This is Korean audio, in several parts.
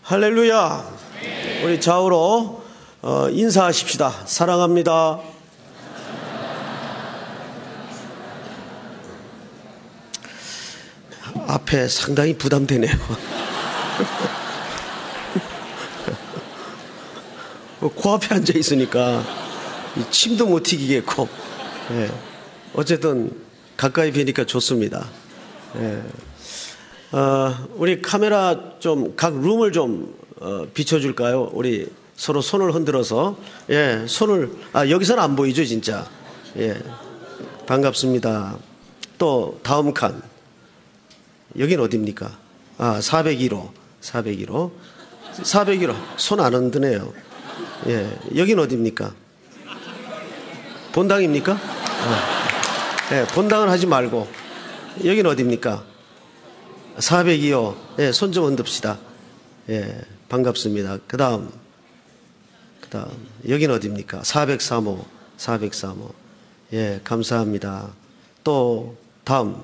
할렐루야. 우리 좌우로 인사하십시다. 사랑합니다. 앞에 상당히 부담되네요. 코앞에 앉아 있으니까 침도 못 튀기겠고, 어쨌든 가까이 뵈니까 좋습니다. 우리 카메라 좀 각 룸을 좀 비춰줄까요? 우리 서로 손을 흔들어서, 손을, 여기서는 안 보이죠, 진짜. 반갑습니다. 또 다음 칸. 여긴 어딥니까? 401호. 401호. 손 안 흔드네요. 여긴 어딥니까? 본당입니까? 본당은 하지 말고. 여긴 어딥니까? 402호. 손 좀 흔듭시다. 반갑습니다. 그 다음. 여긴 어딥니까? 403호. 403호. 감사합니다. 또, 다음.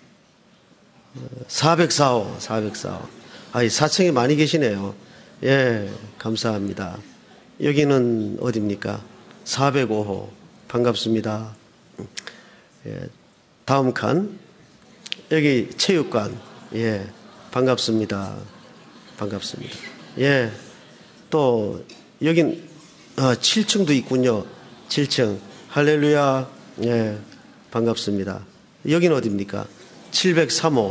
404호. 404호. 이 4층에 많이 계시네요. 감사합니다. 여기는 어딥니까? 405호. 반갑습니다. 다음 칸. 여기 체육관. 반갑습니다. 반갑습니다. 또, 여긴, 7층도 있군요. 7층. 할렐루야. 반갑습니다. 여긴 어딥니까? 703호.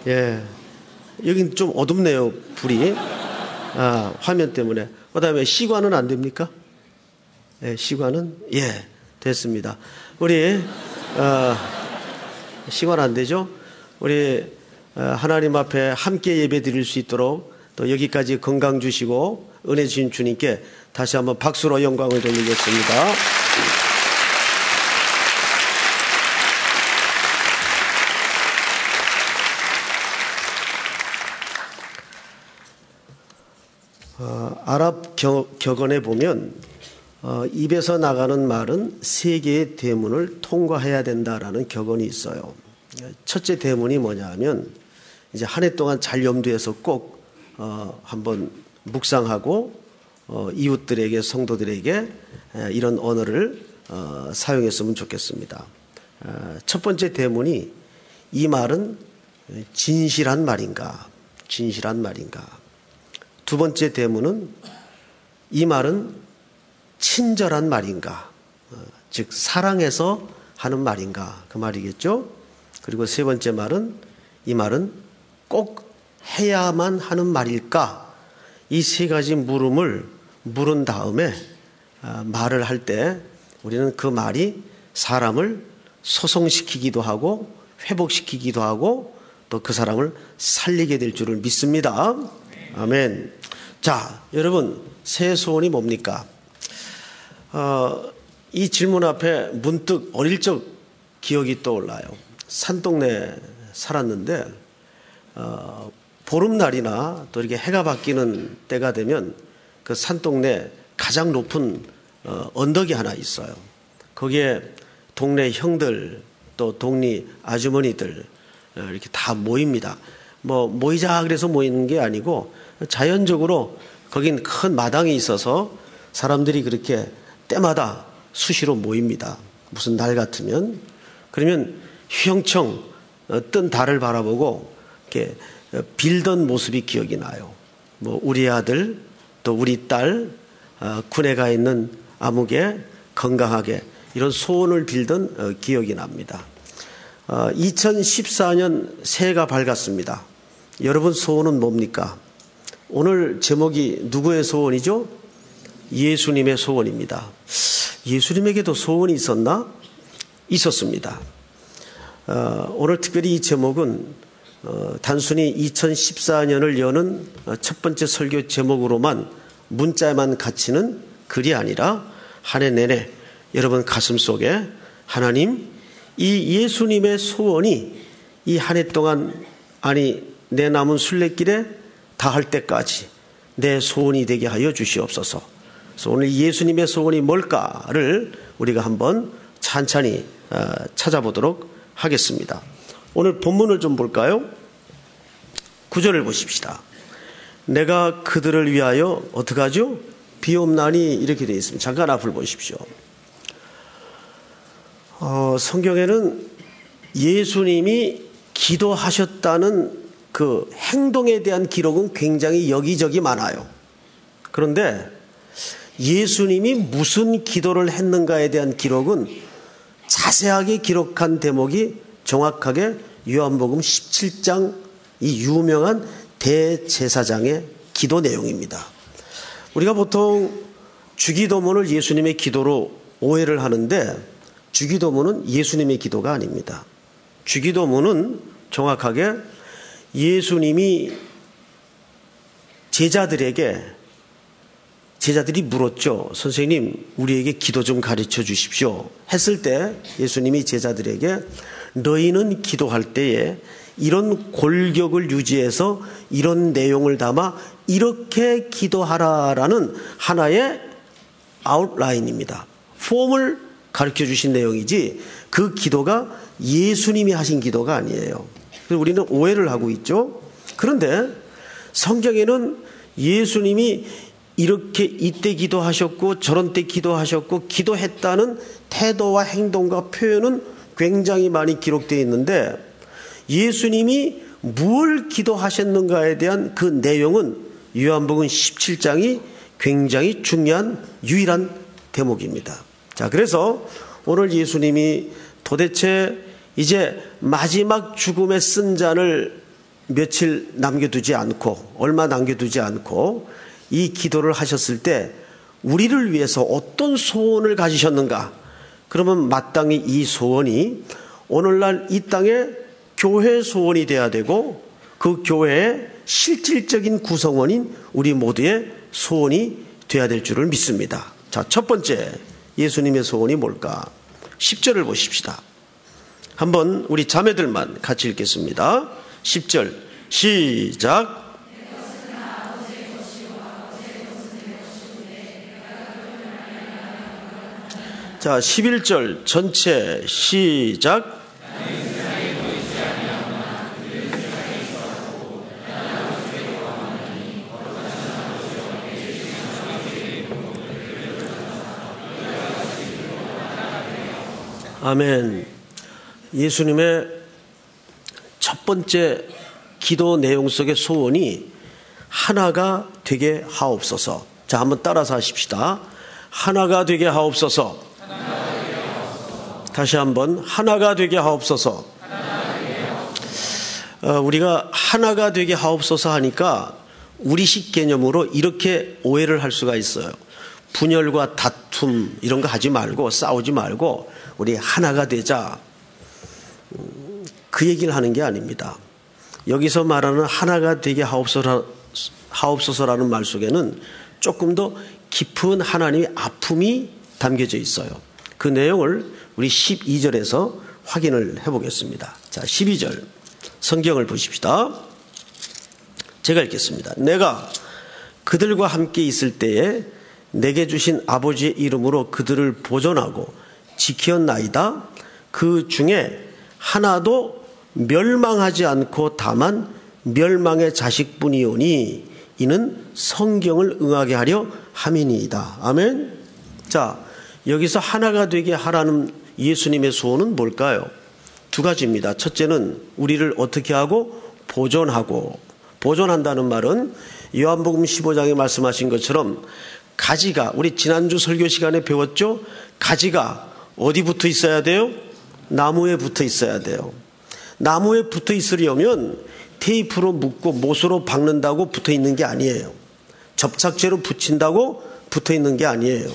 여긴 좀 어둡네요, 불이. 화면 때문에. 그 다음에 시관은 안 됩니까? 시관은? 됐습니다. 우리, 시관 안 되죠? 우리, 하나님 앞에 함께 예배 드릴 수 있도록 또 여기까지 건강 주시고 은혜 주신 주님께 다시 한번 박수로 영광을 돌리겠습니다. 아랍 격언에 보면 입에서 나가는 말은 세 개의 대문을 통과해야 된다라는 격언이 있어요. 첫째 대문이 뭐냐 하면 이제 한 해 동안 잘 염두해서 꼭 한번 묵상하고 이웃들에게 성도들에게 이런 언어를 사용했으면 좋겠습니다. 첫 번째 대문이 이 말은 진실한 말인가? 진실한 말인가? 두 번째 대문은 이 말은 친절한 말인가? 즉 사랑해서 하는 말인가? 그 말이겠죠? 그리고 세 번째 말은 이 말은 꼭 해야만 하는 말일까? 이 세 가지 물음을 물은 다음에 말을 할 때 우리는 그 말이 사람을 소송시키기도 하고 회복시키기도 하고 또 그 사람을 살리게 될 줄을 믿습니다. 아멘. 자, 여러분, 새 소원이 뭡니까? 이 질문 앞에 문득 어릴 적 기억이 떠올라요. 산동네 살았는데 보름날이나 또 이렇게 해가 바뀌는 때가 되면 그 산동네 가장 높은 언덕이 하나 있어요. 거기에 동네 형들 또 동네 아주머니들 이렇게 다 모입니다. 모이자 그래서 모이는 게 아니고 자연적으로 거긴 큰 마당이 있어서 사람들이 그렇게 때마다 수시로 모입니다. 무슨 날 같으면. 그러면 휘영청 뜬 달을 바라보고 이렇게 빌던 모습이 기억이 나요. 우리 아들 또 우리 딸 군에 가 있는 아무개 건강하게 이런 소원을 빌던 기억이 납니다. 2014년 새해가 밝았습니다. 여러분 소원은 뭡니까? 오늘 제목이 누구의 소원이죠? 예수님의 소원입니다. 예수님에게도 소원이 있었나? 있었습니다. 오늘 특별히 이 제목은 단순히 2014년을 여는 첫 번째 설교 제목으로만 문자에만 갇히는 글이 아니라 한 해 내내 여러분 가슴 속에 하나님 이 예수님의 소원이 이 한 해 동안 내 남은 순례길에 다할 때까지 내 소원이 되게 하여 주시옵소서. 그래서 오늘 예수님의 소원이 뭘까를 우리가 한번 찬찬히 찾아보도록 하겠습니다. 오늘 본문을 좀 볼까요? 9절을 보십시다. 내가 그들을 위하여 어떻게 하죠? 비옵나니 이렇게 되어 있습니다. 잠깐 앞을 보십시오. 성경에는 예수님이 기도하셨다는 그 행동에 대한 기록은 굉장히 여기저기 많아요. 그런데 예수님이 무슨 기도를 했는가에 대한 기록은 자세하게 기록한 대목이 정확하게 요한복음 17장 이 유명한 대제사장의 기도 내용입니다. 우리가 보통 주기도문을 예수님의 기도로 오해를 하는데 주기도문은 예수님의 기도가 아닙니다. 주기도문은 정확하게 예수님이 제자들이 물었죠. 선생님, 우리에게 기도 좀 가르쳐 주십시오. 했을 때 예수님이 제자들에게 너희는 기도할 때에 이런 골격을 유지해서 이런 내용을 담아 이렇게 기도하라라는 하나의 아웃라인입니다. 폼을 가르쳐 주신 내용이지 그 기도가 예수님이 하신 기도가 아니에요. 그래서 우리는 오해를 하고 있죠. 그런데 성경에는 예수님이 이렇게 이때 기도하셨고 저런 때 기도하셨고 기도했다는 태도와 행동과 표현은 굉장히 많이 기록되어 있는데 예수님이 뭘 기도하셨는가에 대한 그 내용은 요한복음 17장이 굉장히 중요한 유일한 대목입니다. 자, 그래서 오늘 예수님이 도대체 이제 마지막 죽음의 쓴 잔을 며칠 남겨두지 않고 얼마 남겨두지 않고 이 기도를 하셨을 때 우리를 위해서 어떤 소원을 가지셨는가? 그러면 마땅히 이 소원이 오늘날 이 땅에 교회 소원이 돼야 되고 그 교회의 실질적인 구성원인 우리 모두의 소원이 돼야 될 줄을 믿습니다. 자, 첫 번째 예수님의 소원이 뭘까? 10절을 보십시다. 한번 우리 자매들만 같이 읽겠습니다. 10절 시작. 자, 11절 전체 시작. 아멘. 예수님의 첫 번째 기도 내용 속의 소원이 하나가 되게 하옵소서. 자, 한번 따라서 하십시다. 하나가 되게 하옵소서. 다시 한번 하나가 되게 하옵소서. 우리가 하나가 되게 하옵소서 하니까 우리식 개념으로 이렇게 오해를 할 수가 있어요. 분열과 다툼 이런 거 하지 말고 싸우지 말고 우리 하나가 되자. 그 얘기를 하는 게 아닙니다. 여기서 말하는 하나가 되게 하옵소서라는 말 속에는 조금 더 깊은 하나님의 아픔이 담겨져 있어요. 그 내용을 우리 12절에서 확인을 해보겠습니다. 자, 12절 성경을 보십시다. 제가 읽겠습니다. 내가 그들과 함께 있을 때에 내게 주신 아버지의 이름으로 그들을 보존하고 지켰나이다. 그 중에 하나도 멸망하지 않고 다만 멸망의 자식뿐이오니 이는 성경을 응하게 하려 함이니이다. 아멘. 자, 여기서 하나가 되게 하라는 예수님의 소원은 뭘까요? 두 가지입니다. 첫째는 우리를 어떻게 하고 보존하고, 보존한다는 말은 요한복음 15장에 말씀하신 것처럼 가지가, 우리 지난주 설교 시간에 배웠죠? 가지가 어디 붙어 있어야 돼요? 나무에 붙어 있어야 돼요. 나무에 붙어 있으려면 테이프로 묶고 못으로 박는다고 붙어 있는 게 아니에요. 접착제로 붙인다고 붙어 있는 게 아니에요.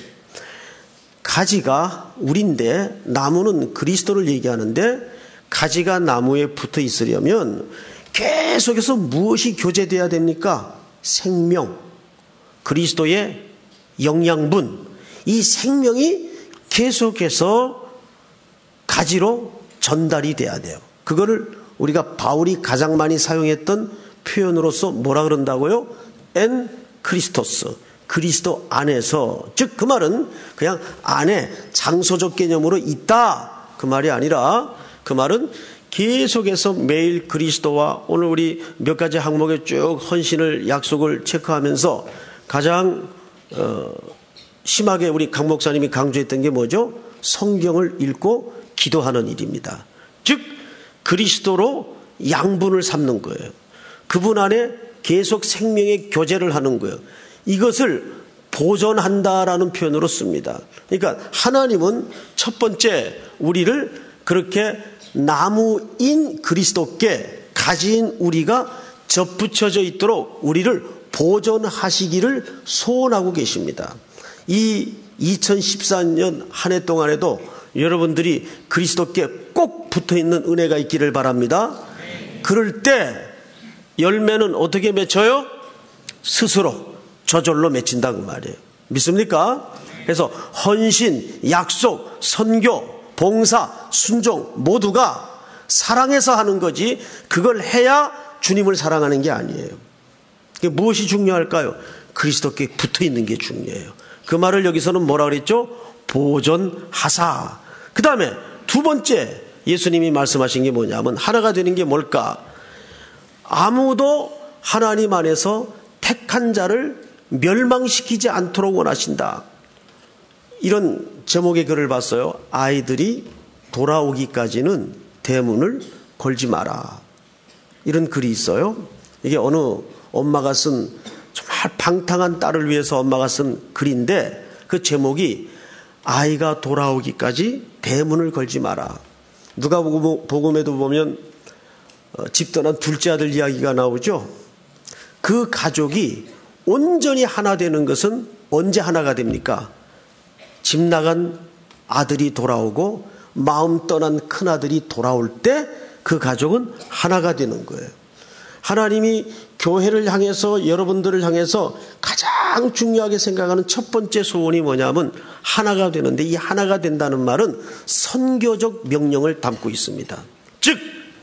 가지가 우리인데 나무는 그리스도를 얘기하는데 가지가 나무에 붙어 있으려면 계속해서 무엇이 교제돼야 됩니까? 생명, 그리스도의 영양분, 이 생명이 계속해서 가지로 전달이 돼야 돼요. 그거를 우리가 바울이 가장 많이 사용했던 표현으로서 뭐라 그런다고요? 엔 크리스토스, 그리스도 안에서, 즉 그 말은 그냥 안에 장소적 개념으로 있다 그 말이 아니라 그 말은 계속해서 매일 그리스도와 오늘 우리 몇 가지 항목에 쭉 헌신을 약속을 체크하면서 가장 심하게 우리 강 목사님이 강조했던 게 뭐죠? 성경을 읽고 기도하는 일입니다. 즉 그리스도로 양분을 삼는 거예요. 그분 안에 계속 생명의 교제를 하는 거예요. 이것을 보존한다라는 표현으로 씁니다. 그러니까 하나님은 첫 번째 우리를 그렇게 나무인 그리스도께 가진 우리가 접붙여져 있도록 우리를 보존하시기를 소원하고 계십니다. 이 2014년 한 해 동안에도 여러분들이 그리스도께 꼭 붙어있는 은혜가 있기를 바랍니다. 그럴 때 열매는 어떻게 맺혀요? 스스로 저절로 맺힌다 그 말이에요. 믿습니까? 그래서 헌신, 약속, 선교, 봉사, 순종 모두가 사랑해서 하는 거지 그걸 해야 주님을 사랑하는 게 아니에요. 무엇이 중요할까요? 그리스도께 붙어있는 게 중요해요. 그 말을 여기서는 뭐라 그랬죠? 보존하사. 그 다음에 두 번째 예수님이 말씀하신 게 뭐냐면 하나가 되는 게 뭘까? 아무도 하나님 안에서 택한 자를 멸망시키지 않도록 원하신다. 이런 제목의 글을 봤어요. 아이들이 돌아오기까지는 대문을 걸지 마라. 이런 글이 있어요. 이게 어느 엄마가 쓴 정말 방탕한 딸을 위해서 엄마가 쓴 글인데 그 제목이 아이가 돌아오기까지 대문을 걸지 마라. 누가복음에도 보면 집 떠난 둘째 아들 이야기가 나오죠. 그 가족이 온전히 하나 되는 것은 언제 하나가 됩니까? 집 나간 아들이 돌아오고 마음 떠난 큰아들이 돌아올 때 그 가족은 하나가 되는 거예요. 하나님이 교회를 향해서 여러분들을 향해서 가장 중요하게 생각하는 첫 번째 소원이 뭐냐면 하나가 되는데 이 하나가 된다는 말은 선교적 명령을 담고 있습니다. 즉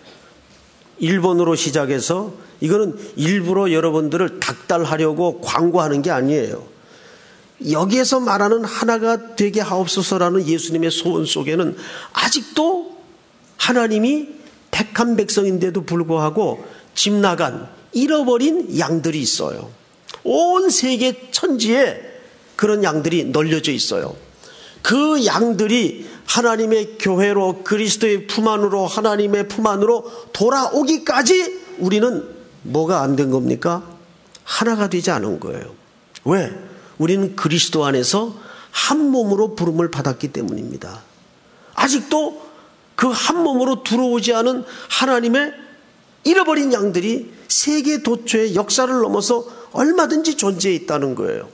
일본으로 시작해서 이거는 일부러 여러분들을 닥달하려고 광고하는 게 아니에요. 여기에서 말하는 하나가 되게 하옵소서라는 예수님의 소원 속에는 아직도 하나님이 택한 백성인데도 불구하고 집 나간 잃어버린 양들이 있어요. 온 세계 천지에 그런 양들이 널려져 있어요. 그 양들이 하나님의 교회로 그리스도의 품 안으로 하나님의 품 안으로 돌아오기까지 우리는 뭐가 안 된 겁니까? 하나가 되지 않은 거예요. 왜? 우리는 그리스도 안에서 한 몸으로 부름을 받았기 때문입니다. 아직도 그 한 몸으로 들어오지 않은 하나님의 잃어버린 양들이 세계 도처의 역사를 넘어서 얼마든지 존재해 있다는 거예요.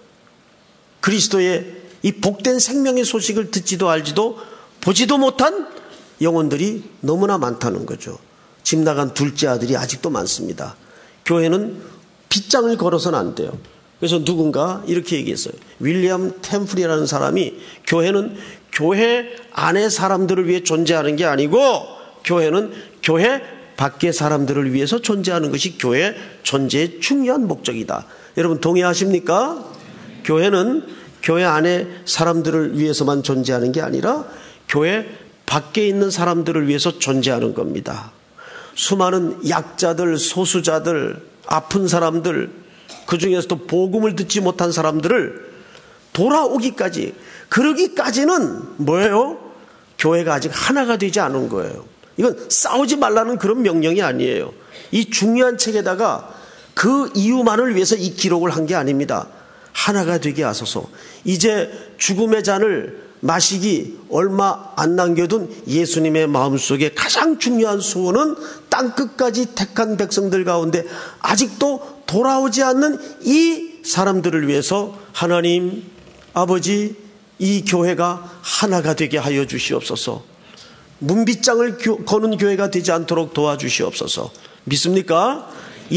그리스도의 이 복된 생명의 소식을 듣지도 알지도 보지도 못한 영혼들이 너무나 많다는 거죠. 집 나간 둘째 아들이 아직도 많습니다. 교회는 빗장을 걸어서는 안 돼요. 그래서 누군가 이렇게 얘기했어요. 윌리엄 템플이라는 사람이 교회는 교회 안의 사람들을 위해 존재하는 게 아니고 교회는 교회 밖의 사람들을 위해서 존재하는 것이 교회 존재의 중요한 목적이다. 여러분 동의하십니까? 교회는 교회 안의 사람들을 위해서만 존재하는 게 아니라 교회 밖에 있는 사람들을 위해서 존재하는 겁니다. 수많은 약자들, 소수자들, 아픈 사람들, 그 중에서도 복음을 듣지 못한 사람들을 돌아오기까지, 그러기까지는 뭐예요? 교회가 아직 하나가 되지 않은 거예요. 이건 싸우지 말라는 그런 명령이 아니에요. 이 중요한 책에다가 그 이유만을 위해서 이 기록을 한 게 아닙니다. 하나가 되게 하소서. 이제 죽음의 잔을 마시기 얼마 안 남겨둔 예수님의 마음속에 가장 중요한 소원은 땅끝까지 택한 백성들 가운데 아직도 돌아오지 않는 이 사람들을 위해서 하나님 아버지 이 교회가 하나가 되게 하여 주시옵소서. 문빗장을 거는 교회가 되지 않도록 도와주시옵소서. 믿습니까?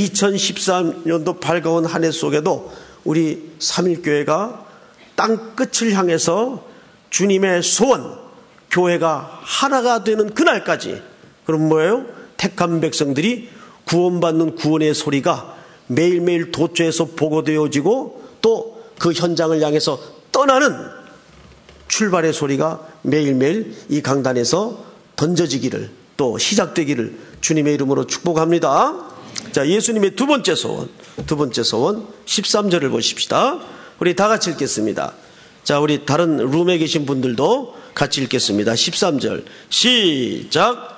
2013년도 밝아온 한 해 속에도 우리 삼일교회가 땅끝을 향해서 주님의 소원, 교회가 하나가 되는 그날까지, 그럼 뭐예요? 택한 백성들이 구원받는 구원의 소리가 매일매일 도처에서 보고되어지고 또 그 현장을 향해서 떠나는 출발의 소리가 매일매일 이 강단에서 던져지기를, 또 시작되기를 주님의 이름으로 축복합니다. 자, 예수님의 두 번째 소원 13절을 보십시다. 우리 다 같이 읽겠습니다. 자, 우리 다른 룸에 계신 분들도 같이 읽겠습니다. 13절 시작.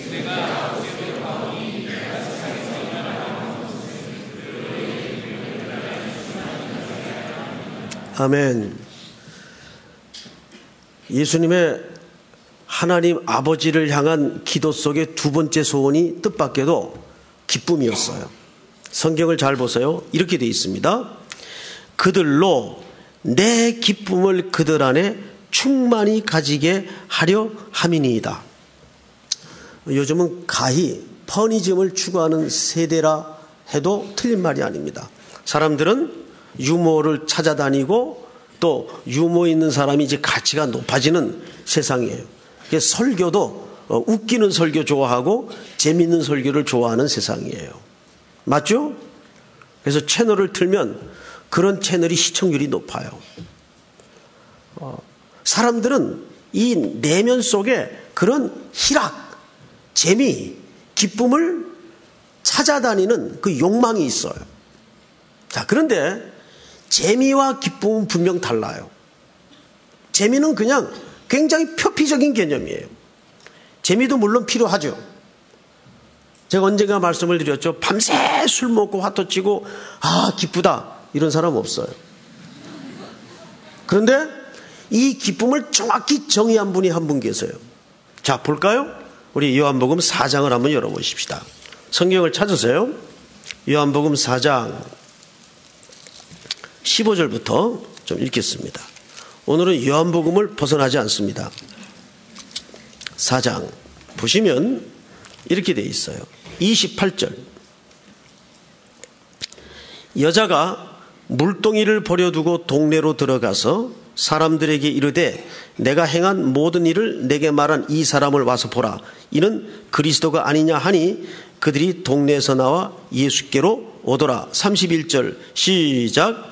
아멘. 예수님의 하나님 아버지를 향한 기도 속의 두 번째 소원이 뜻밖에도 기쁨이었어요. 성경을 잘 보세요. 이렇게 되어 있습니다. 그들로 내 기쁨을 그들 안에 충만히 가지게 하려 함이니이다. 요즘은 가히 퍼니즘을 추구하는 세대라 해도 틀린 말이 아닙니다. 사람들은 유머를 찾아다니고 또 유머 있는 사람이 이제 가치가 높아지는 세상이에요. 그래서 설교도 웃기는 설교 좋아하고 재미있는 설교를 좋아하는 세상이에요. 맞죠? 그래서 채널을 틀면 그런 채널이 시청률이 높아요. 사람들은 이 내면 속에 그런 희락, 재미, 기쁨을 찾아다니는 그 욕망이 있어요. 자, 그런데 재미와 기쁨은 분명 달라요. 재미는 그냥 굉장히 표피적인 개념이에요. 재미도 물론 필요하죠. 제가 언젠가 말씀을 드렸죠. 밤새 술 먹고 화도 치고 기쁘다 이런 사람 없어요. 그런데 이 기쁨을 정확히 정의한 분이 한 분 계세요. 자, 볼까요? 우리 요한복음 4장을 한번 열어보십시다. 성경을 찾으세요. 요한복음 4장 15절부터 좀 읽겠습니다. 오늘은 요한복음을 벗어나지 않습니다. 4장 보시면 이렇게 되어 있어요. 28절 여자가 물동이를 버려두고 동네로 들어가서 사람들에게 이르되 내가 행한 모든 일을 내게 말한 이 사람을 와서 보라. 이는 그리스도가 아니냐 하니 그들이 동네에서 나와 예수께로 오더라. 31절 시작.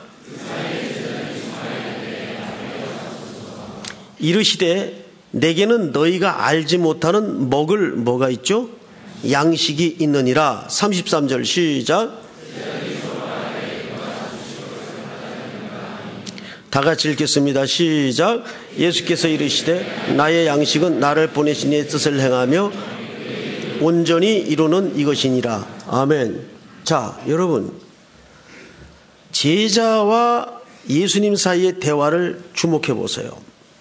이르시되 내게는 너희가 알지 못하는 먹을 뭐가 있죠? 양식이 있느니라. 33절 시작. 다 같이 읽겠습니다. 시작. 예수께서 이르시되 나의 양식은 나를 보내신 이의 뜻을 행하며 온전히 이루는 이것이니라. 아멘. 자, 여러분, 제자와 예수님 사이의 대화를 주목해 보세요.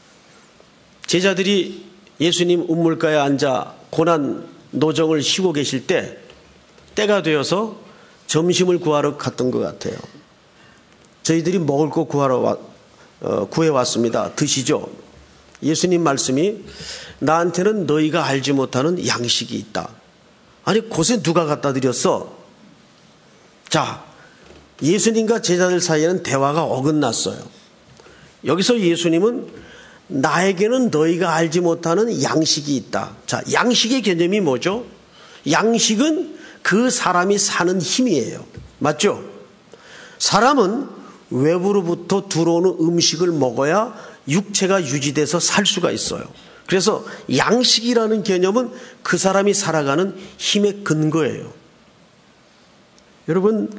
제자들이 예수님 운물가에 앉아 고난 노정을 쉬고 계실 때 때가 되어서 점심을 구하러 갔던 것 같아요. 저희들이 먹을 거 구해왔습니다. 드시죠. 예수님 말씀이 나한테는 너희가 알지 못하는 양식이 있다. 아니, 곳에 누가 갖다 드렸어? 자, 예수님과 제자들 사이에는 대화가 어긋났어요. 여기서 예수님은 나에게는 너희가 알지 못하는 양식이 있다. 자, 양식의 개념이 뭐죠? 양식은 그 사람이 사는 힘이에요. 맞죠? 사람은 외부로부터 들어오는 음식을 먹어야 육체가 유지돼서 살 수가 있어요. 그래서 양식이라는 개념은 그 사람이 살아가는 힘의 근거예요. 여러분,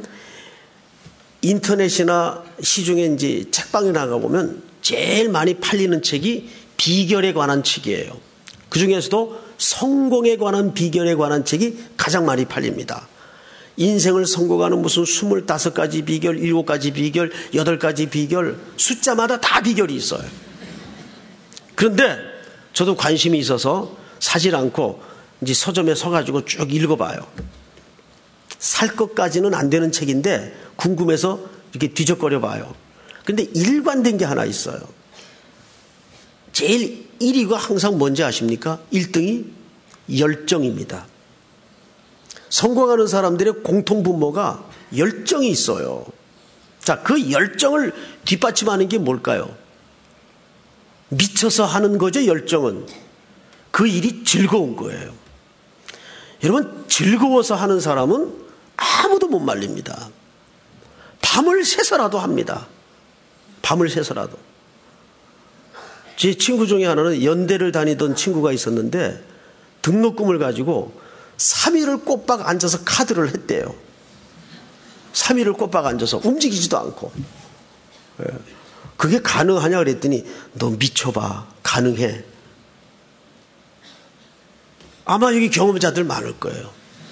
인터넷이나 시중에 이제 책방에 나가보면 제일 많이 팔리는 책이 비결에 관한 책이에요. 그 중에서도 성공에 관한 비결에 관한 책이 가장 많이 팔립니다. 인생을 성공하는 무슨 25가지 비결, 7가지 비결, 8가지 비결, 숫자마다 다 비결이 있어요. 그런데 저도 관심이 있어서 사질 않고 이제 서점에 서가지고 쭉 읽어봐요. 살 것까지는 안 되는 책인데 궁금해서 이렇게 뒤적거려 봐요. 근데 일관된 게 하나 있어요. 제일 1위가 항상 뭔지 아십니까? 1등이 열정입니다. 성공하는 사람들의 공통분모가 열정이 있어요. 자, 그 열정을 뒷받침하는 게 뭘까요? 미쳐서 하는 거죠, 열정은. 그 일이 즐거운 거예요. 여러분, 즐거워서 하는 사람은 아무도 못 말립니다. 밤을 새서라도 합니다. 밤을 새서라도. 제 친구 중에 하나는 연대를 다니던 친구가 있었는데 등록금을 가지고 3일을 꼬박 앉아서 카드를 했대요. 3일을 꼬박 앉아서 움직이지도 않고. 그게 가능하냐 그랬더니 너 미쳐봐. 가능해. 아마 여기 경험자들 많을 거예요.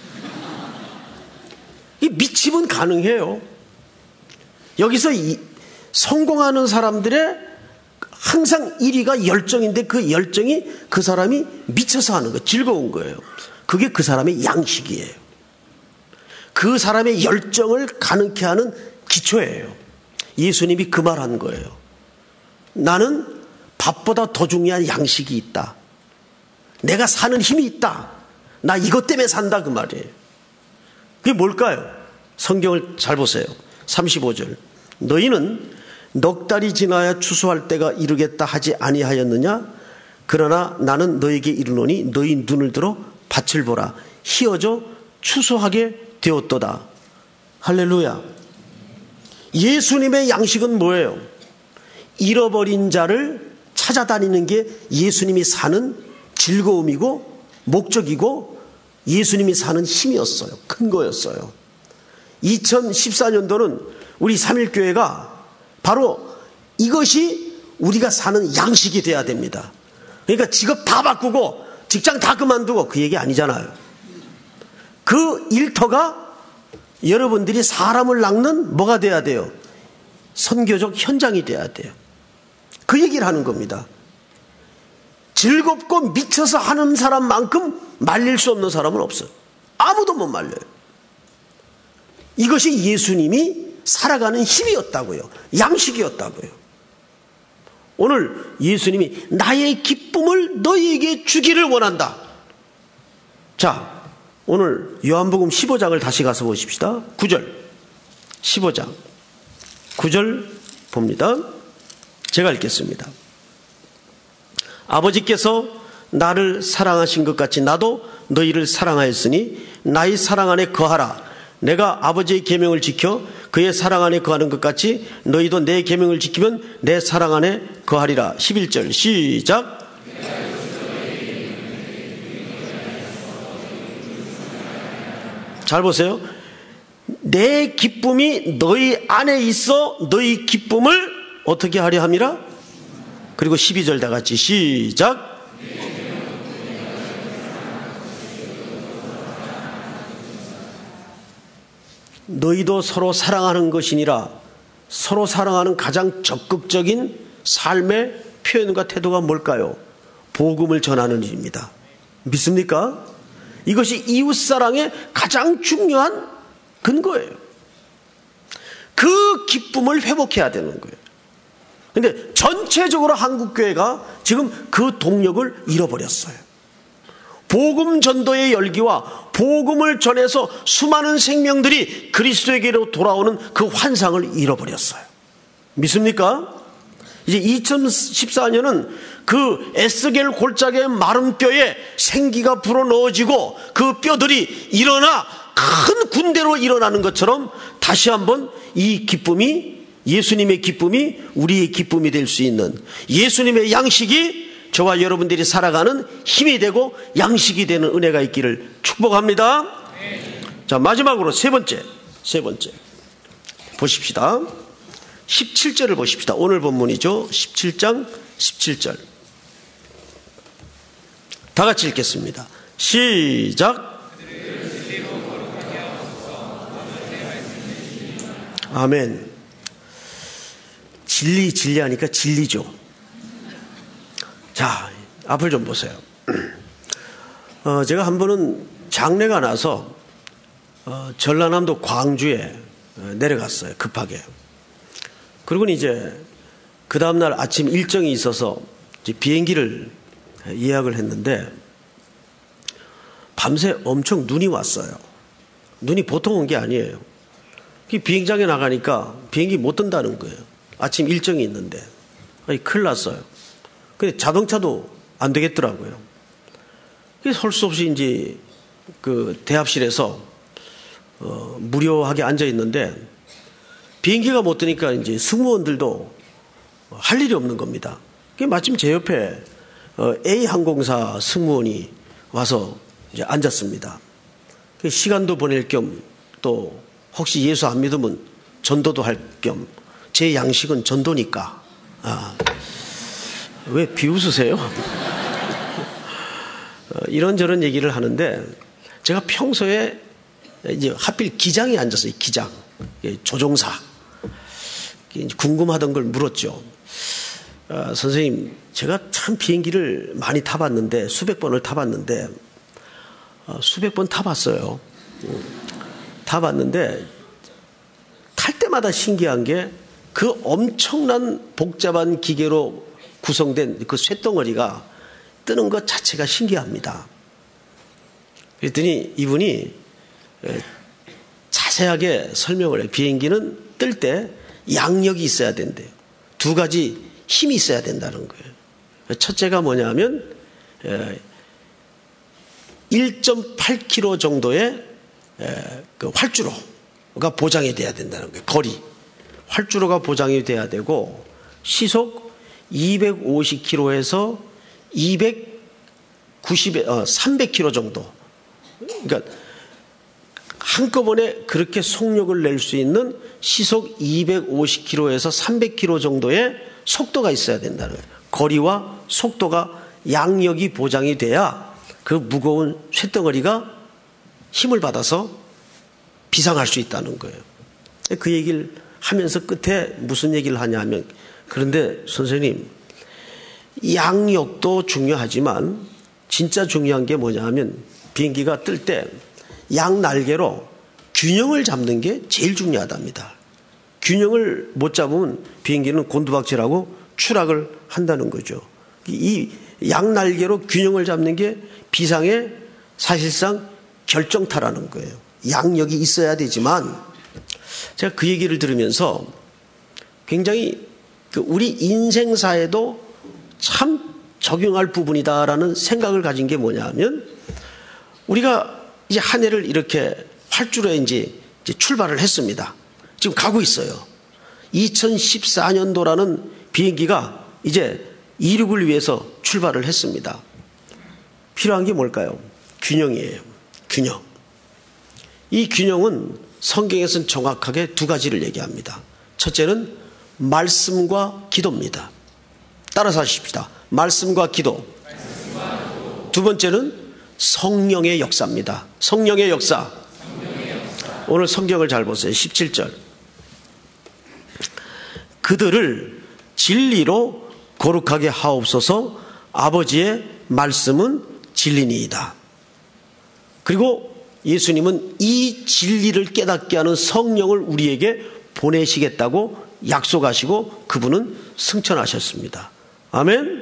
이 미치면 가능해요. 여기서 성공하는 사람들의 항상 1위가 열정인데 그 열정이 그 사람이 미쳐서 하는 거, 즐거운 거예요. 그게 그 사람의 양식이에요. 그 사람의 열정을 가능케 하는 기초예요. 예수님이 그 말 한 거예요. 나는 밥보다 더 중요한 양식이 있다. 내가 사는 힘이 있다. 나 이것 때문에 산다 그 말이에요. 그게 뭘까요? 성경을 잘 보세요. 35절. 너희는 넉 달이 지나야 추수할 때가 이르겠다 하지 아니하였느냐? 그러나 나는 너에게 이르노니 너희 눈을 들어 밭을 보라. 희어져 추수하게 되었도다. 할렐루야. 예수님의 양식은 뭐예요? 잃어버린 자를 찾아다니는 게 예수님이 사는 즐거움이고 목적이고 예수님이 사는 힘이었어요. 큰 거였어요. 2014년도는 우리 삼일교회가 바로 이것이 우리가 사는 양식이 돼야 됩니다. 그러니까 직업 다 바꾸고 직장 다 그만두고 그 얘기 아니잖아요. 그 일터가 여러분들이 사람을 낚는 뭐가 돼야 돼요? 선교적 현장이 돼야 돼요. 그 얘기를 하는 겁니다. 즐겁고 미쳐서 하는 사람만큼 말릴 수 없는 사람은 없어요. 아무도 못 말려요. 이것이 예수님이 살아가는 힘이었다고요. 양식이었다고요. 오늘 예수님이 나의 기쁨을 너희에게 주기를 원한다. 자, 오늘 요한복음 15장을 다시 가서 보십시다. 9절 15장 9절 봅니다. 제가 읽겠습니다. 아버지께서 나를 사랑하신 것 같이 나도 너희를 사랑하였으니 나의 사랑 안에 거하라. 내가 아버지의 계명을 지켜 그의 사랑 안에 거하는 것 같이 너희도 내 계명을 지키면 내 사랑 안에 거하리라. 11절 시작. 잘 보세요. 내 기쁨이 너희 안에 있어 너희 기쁨을 어떻게 하려 함이라? 그리고 12절 다 같이 시작. 너희도 서로 사랑하는 것이니라. 서로 사랑하는 가장 적극적인 삶의 표현과 태도가 뭘까요? 복음을 전하는 일입니다. 믿습니까? 이것이 이웃사랑의 가장 중요한 근거예요. 그 기쁨을 회복해야 되는 거예요. 그런데 전체적으로 한국교회가 지금 그 동력을 잃어버렸어요. 복음 전도의 열기와 복음을 전해서 수많은 생명들이 그리스도에게로 돌아오는 그 환상을 잃어버렸어요. 믿습니까? 이제 2014년은 그 에스겔 골짜기의 마른 뼈에 생기가 불어넣어지고 그 뼈들이 일어나 큰 군대로 일어나는 것처럼 다시 한번 이 기쁨이, 예수님의 기쁨이 우리의 기쁨이 될 수 있는, 예수님의 양식이 저와 여러분들이 살아가는 힘이 되고 양식이 되는 은혜가 있기를 축복합니다. 자, 마지막으로 세 번째 보십시다. 17절을 보십시다. 오늘 본문이죠. 17장 17절 다 같이 읽겠습니다. 시작. 아멘. 진리하니까 진리죠. 자, 앞을 좀 보세요. 제가 한 번은 장례가 나서 전라남도 광주에 내려갔어요. 급하게. 그리고 이제 그 다음날 아침 일정이 있어서 이제 비행기를 예약을 했는데 밤새 엄청 눈이 왔어요. 눈이 보통 온 게 아니에요. 비행장에 나가니까 비행기 못 뜬다는 거예요. 아침 일정이 있는데. 큰일 났어요. 근데 자동차도 안 되겠더라고요. 그래서 할 수 없이 이제 그 대합실에서 무료하게 앉아 있는데 비행기가 못 뜨니까 이제 승무원들도 할 일이 없는 겁니다. 마침 제 옆에 A 항공사 승무원이 와서 이제 앉았습니다. 시간도 보낼 겸 또 혹시 예수 안 믿으면 전도도 할 겸 제 양식은 전도니까. 왜 비웃으세요? 이런저런 얘기를 하는데 제가 평소에 이제 하필 기장에 앉았어요. 기장. 조종사. 궁금하던 걸 물었죠. 선생님, 제가 참 비행기를 많이 타봤는데, 수백 번을 타봤는데, 수백 번 타봤어요. 타봤는데, 탈 때마다 신기한 게 그 엄청난 복잡한 기계로 구성된 그 쇳덩어리가 뜨는 것 자체가 신기합니다. 그랬더니 이분이 자세하게 설명을 해요. 비행기는 뜰 때 양력이 있어야 된대요. 두 가지 힘이 있어야 된다는 거예요. 첫째가 뭐냐면 1.8km 정도의 그 활주로가 보장이 돼야 된다는 거예요. 거리. 활주로가 보장이 돼야 되고 시속 250km에서 300km 정도. 그러니까 한꺼번에 그렇게 속력을 낼 수 있는 시속 250km에서 300km 정도의 속도가 있어야 된다는 거예요. 거리와 속도가 양력이 보장이 돼야 그 무거운 쇳덩어리가 힘을 받아서 비상할 수 있다는 거예요. 그 얘기를 하면서 끝에 무슨 얘기를 하냐면, 그런데 선생님, 양력도 중요하지만 진짜 중요한 게 뭐냐 하면 비행기가 뜰 때 양 날개로 균형을 잡는 게 제일 중요하답니다. 균형을 못 잡으면 비행기는 곤두박질하고 추락을 한다는 거죠. 이 양 날개로 균형을 잡는 게 비상의 사실상 결정타라는 거예요. 양력이 있어야 되지만 제가 그 얘기를 들으면서 굉장히 우리 인생사에도 참 적용할 부분이다라는 생각을 가진 게 뭐냐 하면, 우리가 이제 한 해를 이렇게 활주로에 이제 출발을 했습니다. 지금 가고 있어요. 2014년도라는 비행기가 이제 이륙을 위해서 출발을 했습니다. 필요한 게 뭘까요? 균형이에요. 균형. 이 균형은 성경에서는 정확하게 두 가지를 얘기합니다. 첫째는 말씀과 기도입니다. 따라서 하십시다. 말씀과 기도. 두 번째는 성령의 역사입니다. 성령의 역사. 오늘 성경을 잘 보세요. 17절. 그들을 진리로 거룩하게 하옵소서. 아버지의 말씀은 진리니이다. 그리고 예수님은 이 진리를 깨닫게 하는 성령을 우리에게 보내시겠다고 약속하시고 그분은 승천하셨습니다. 아멘.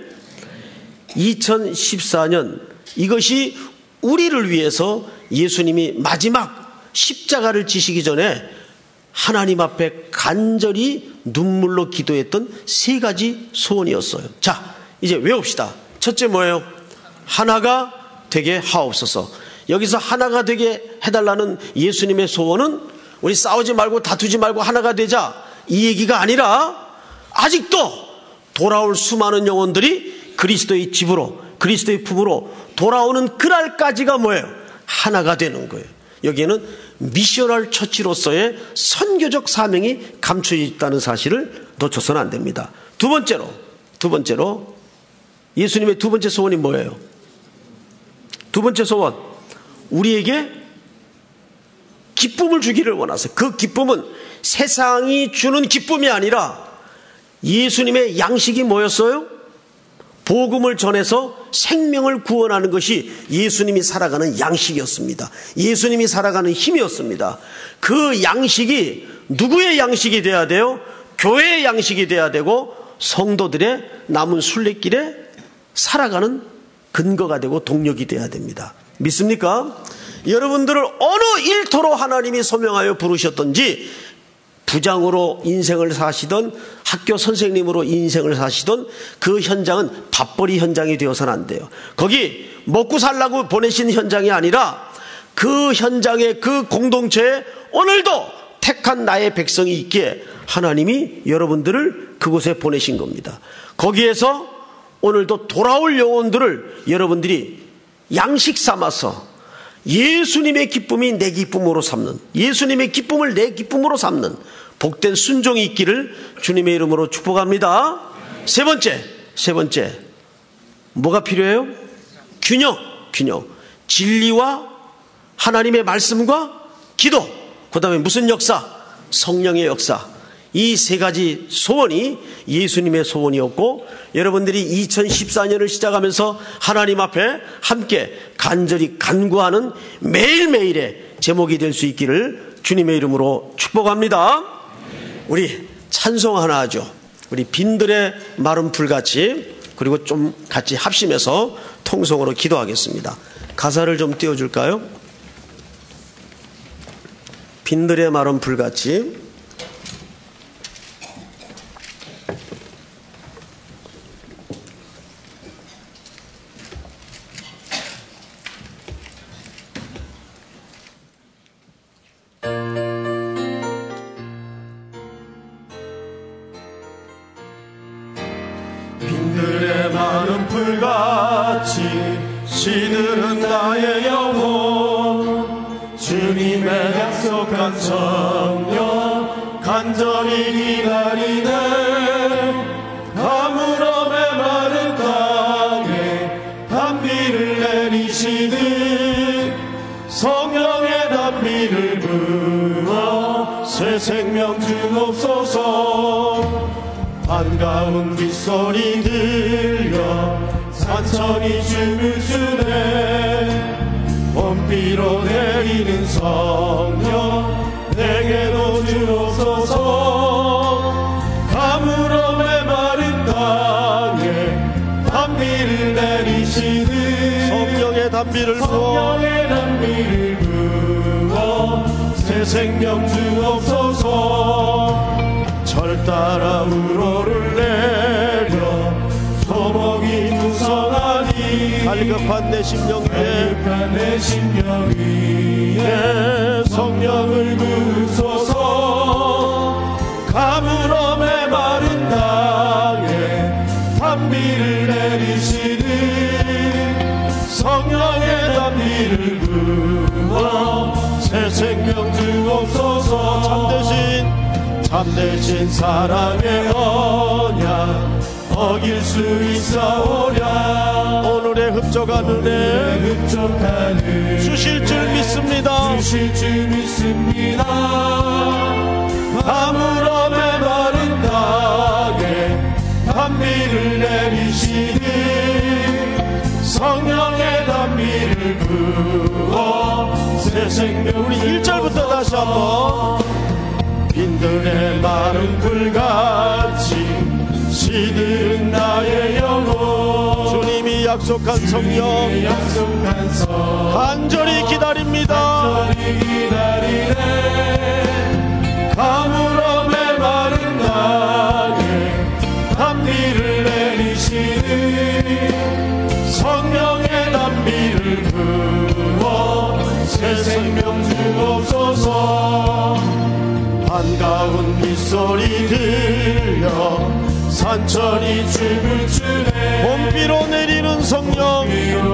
2014년 이것이 우리를 위해서 예수님이 마지막 십자가를 지시기 전에 하나님 앞에 간절히 눈물로 기도했던 세 가지 소원이었어요. 자, 이제 외웁시다. 첫째 뭐예요? 하나가 되게 하옵소서. 여기서 하나가 되게 해달라는 예수님의 소원은 우리 싸우지 말고 다투지 말고 하나가 되자, 이 얘기가 아니라 아직도 돌아올 수많은 영혼들이 그리스도의 집으로, 그리스도의 품으로 돌아오는 그날까지가 뭐예요? 하나가 되는 거예요. 여기에는 미셔널 처치로서의 선교적 사명이 감춰져 있다는 사실을 놓쳐서는 안 됩니다. 두 번째로 예수님의 두 번째 소원이 뭐예요? 두 번째 소원, 우리에게 기쁨을 주기를 원하세요. 그 기쁨은 세상이 주는 기쁨이 아니라 예수님의 양식이 뭐였어요? 복음을 전해서 생명을 구원하는 것이 예수님이 살아가는 양식이었습니다. 예수님이 살아가는 힘이었습니다. 그 양식이 누구의 양식이 돼야 돼요? 교회의 양식이 돼야 되고 성도들의 남은 순례길에 살아가는 근거가 되고 동력이 돼야 됩니다. 믿습니까? 여러분들을 어느 일터로 하나님이 소명하여 부르셨던지, 부장으로 인생을 사시던 학교 선생님으로 인생을 사시던 그 현장은 밥벌이 현장이 되어서는 안 돼요. 거기 먹고 살라고 보내신 현장이 아니라 그 현장에, 그 공동체에 오늘도 택한 나의 백성이 있기에 하나님이 여러분들을 그곳에 보내신 겁니다. 거기에서 오늘도 돌아올 영혼들을 여러분들이 양식 삼아서 예수님의 기쁨이 내 기쁨으로 삼는, 예수님의 기쁨을 내 기쁨으로 삼는 복된 순종이 있기를 주님의 이름으로 축복합니다. 세 번째 뭐가 필요해요? 균형. 진리와 하나님의 말씀과 기도, 그 다음에 무슨 역사? 성령의 역사. 이 세 가지 소원이 예수님의 소원이었고, 여러분들이 2014년을 시작하면서 하나님 앞에 함께 간절히 간구하는 매일매일의 제목이 될 수 있기를 주님의 이름으로 축복합니다. 우리 찬송 하나 하죠. 우리 빈들의 마른 불같이, 그리고 좀 같이 합심해서 통성으로 기도하겠습니다. 가사를 좀 띄워줄까요? 빈들의 마른 불같이. 빈들의 마른 불같이 시들은 나의 영혼, 주님의 약속한 성령 간절히 기다리네. 가물어 메마른 땅에 단비를 내리시듯 성령의 단비를 부어 새 생명 주옵소서. 반가운 빗소리 들려 산천이 춤을 추네. 봄비로 내리는 성령 내게도 주옵소서. 가물어 메마른 땅에 단비를 내리시듯 성령의 단비를 부어 새 생명 주옵소서. 절 따라 우로를 내려 소목이 무성하니 갈급한 내 심령 위에 성령을 부으소서. 가물어 메마른 땅에 단비를 내리시듯 성령의 단비를 부어 새 생명 주옵소서. 참되신 사랑의 언약 어길 수 있사오랴. 오늘의 흡족한 은혜 주실 줄 믿습니다. 가물어 메마른 땅에 단비를 내리시듯 성령의 단비를 부어 새 생명. 우리 1절부터 다시 한번. 빈들의 마른 불같이 시들은 나의 영혼, 주님이 약속한 성령 간절히 기다립니다. 가물어 메마른 땅에 단비를 내리시듯 성령의 단비를 부어 새 생명 주옵소서. 반가운 빗소리 들려 산천이 춤을 추네. 봄비로 내리는 성령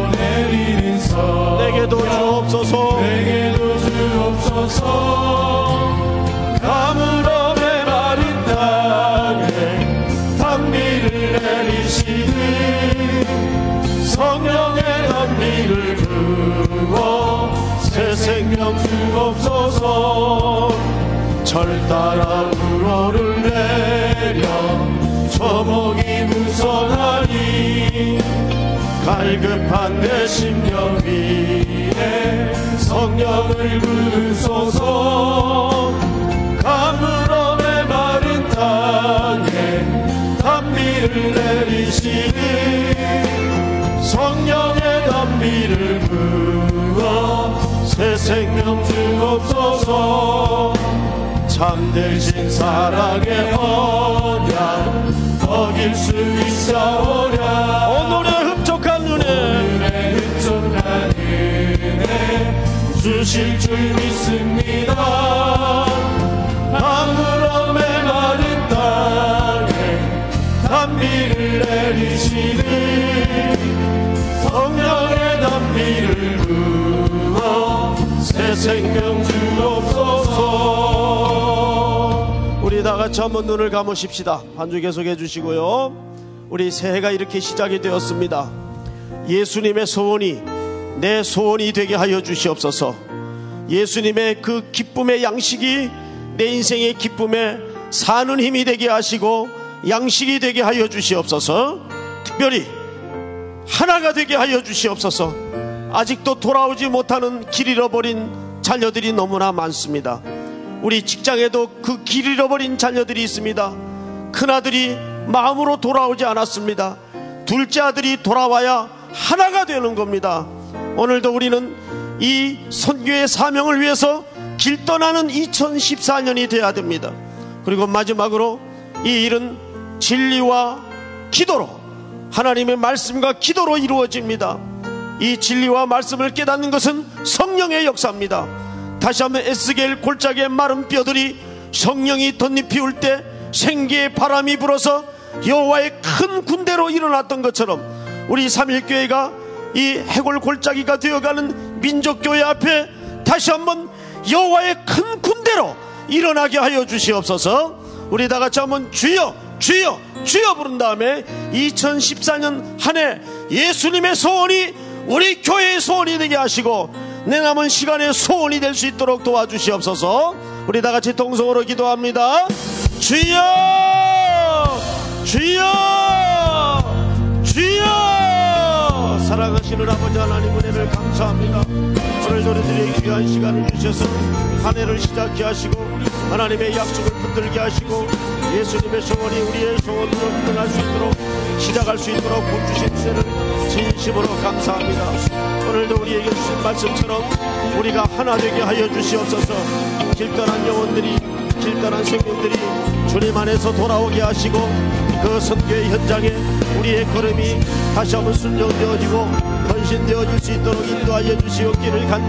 내게도 주옵소서. 가물어 메마른 땅에 단비를 내리시듯 성령의 단비를 부어 새 생명 주옵소서. 절 따라 우로를 내려 초목이 무성하니 갈급한 내 심령 위에 성령을 부으소서. 가물어 메마른 땅에 단비를 내리시듯 성령의 단비를 부어 새 생명 주옵소서. 참되신 사랑의 언약 어길 수 있사오랴. 오늘의 흡족한 은혜 주실 줄 믿습니다. 가물어 메마른 땅에 단비를 내리시듯 성령의 단비 생명 주옵소서. 우리 다 같이 한번 눈을 감으십시다. 한 주 계속해 주시고요. 우리 새해가 이렇게 시작이 되었습니다. 예수님의 소원이 내 소원이 되게 하여 주시옵소서. 예수님의 그 기쁨의 양식이 내 인생의 기쁨에 사는 힘이 되게 하시고 양식이 되게 하여 주시옵소서. 특별히 하나가 되게 하여 주시옵소서. 아직도 돌아오지 못하는 길 잃어버린 자녀들이 너무나 많습니다. 우리 직장에도 그 길 잃어버린 자녀들이 있습니다. 큰아들이 마음으로 돌아오지 않았습니다. 둘째 아들이 돌아와야 하나가 되는 겁니다. 오늘도 우리는 이 선교의 사명을 위해서 길 떠나는 2014년이 되어야 됩니다. 그리고 마지막으로 이 일은 진리와 기도로, 하나님의 말씀과 기도로 이루어집니다. 이 진리와 말씀을 깨닫는 것은 성령의 역사입니다. 다시 한번 에스겔 골짜기의 마른 뼈들이 성령이 덧잎이 울 때 생기의 바람이 불어서 여호와의 큰 군대로 일어났던 것처럼 우리 삼일교회가 이 해골 골짜기가 되어가는 민족교회 앞에 다시 한번 여호와의 큰 군대로 일어나게 하여 주시옵소서. 우리 다 같이 한번 주여 주여 주여 부른 다음에 2014년 한 해 예수님의 소원이 우리 교회의 소원이 되게 하시고 내 남은 시간에 소원이 될 수 있도록 도와주시옵소서. 우리 다 같이 동성으로 기도합니다. 주여 주여 주여. 사랑하시는 아버지 하나님, 은혜를 감사합니다. 오늘 우리들에게 귀한 시간을 주셔서 한 해를 시작케 하시고 하나님의 약속을 붙들게 하시고 예수님의 소원이 우리의 소원으로 끝날 수 있도록, 시작할 수 있도록 복주신 은혜를 진심으로 감사합니다. 오늘도 우리에게 주신 말씀처럼 우리가 하나 되게 하여 주시옵소서. 길 떠난 영혼들이, 길 떠난 생명들이 주님 안에서 돌아오게 하시고 그 선교의 현장에 우리의 걸음이 다시 한번 순종되어지고 헌신되어질 수 있도록 인도하여 주시옵기를 간절히